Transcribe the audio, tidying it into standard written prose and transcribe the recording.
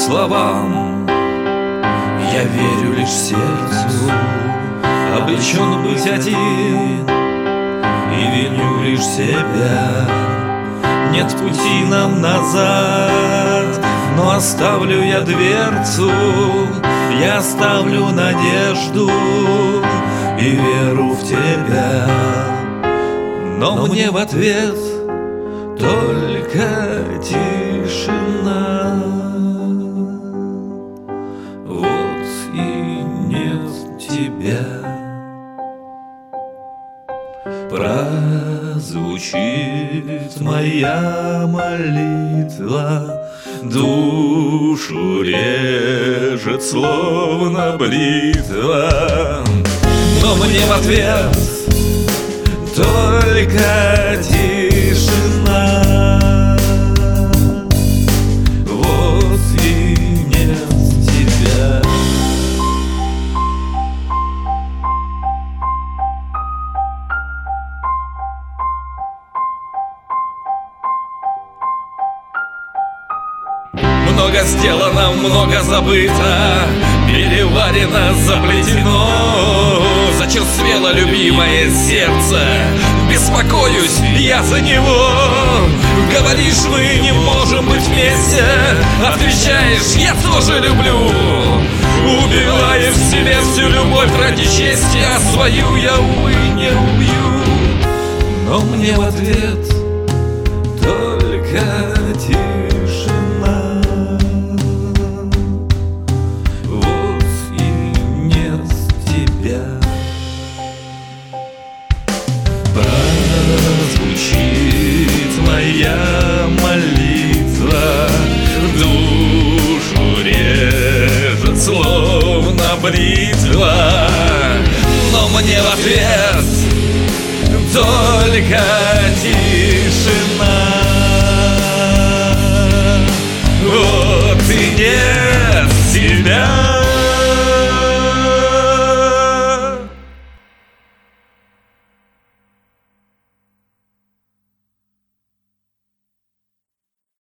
словам, я верю лишь сердцу. Обречен быть один и виню лишь себя. Нет пути нам назад, но оставлю я дверцу. Я оставлю надежду и веру в тебя. Но мне в ответ только тишина. Вот и нет тебя. Прозвучит моя молитва, душу режет словно бритва. Но мне в ответ только тишина. Вот и нет тебя. Много сделано, много забыто, переварено, заплетено. Зачерствело любимое сердце, беспокоюсь я за него. Говоришь, мы не можем быть вместе, отвечаешь, я тоже люблю. Убиваешь в себе всю любовь ради чести, а свою я, увы, не убью. Но мне в ответ только тишина. Вот и нет тебя. Прозвучит моя молитва, душу режет словно бритва. Но мне в ответ только